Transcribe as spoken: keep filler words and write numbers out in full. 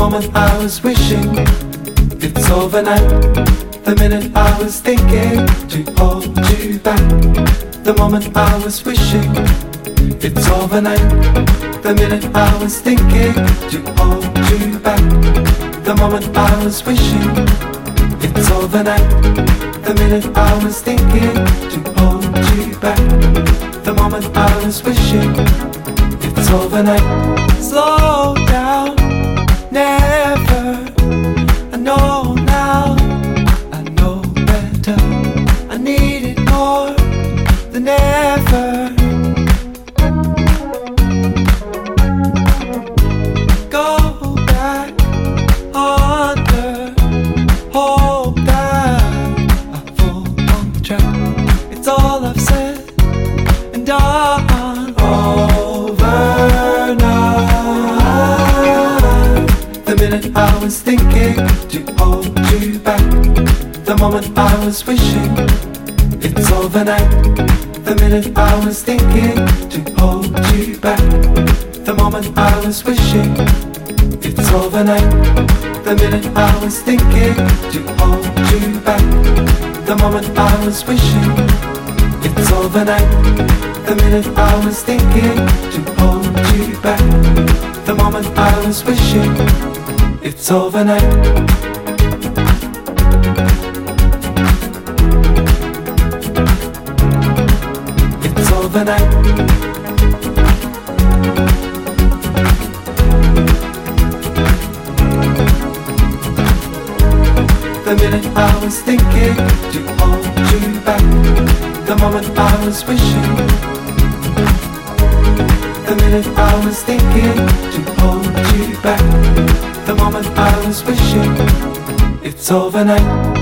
moment I was wishing it's overnight. The minute I was thinking to hold you back. The moment I was wishing it's overnight. The minute I was thinking to hold you back. The moment I was wishing it's overnight. The minute I was thinking to hold you back. The moment I was wishing it's overnight. Slow down, never. I know now, I know better. I need it more than ever. Go back under, hope that I fall on track. It's all I've said and done. Overnight. The minute I was thinking to hold you back. The moment I was wishing it's overnight. The minute I was thinking to hold you back. The moment I was wishing it's overnight. The minute I was thinking to hold you back. The moment I was wishing it's overnight. The minute I was thinking to hold you back. The moment I was wishing it's overnight. It's overnight. The minute I was thinking to hold you back. The moment I was wishing. The minute I was thinking to hold you back. The moment I was wishing it's overnight.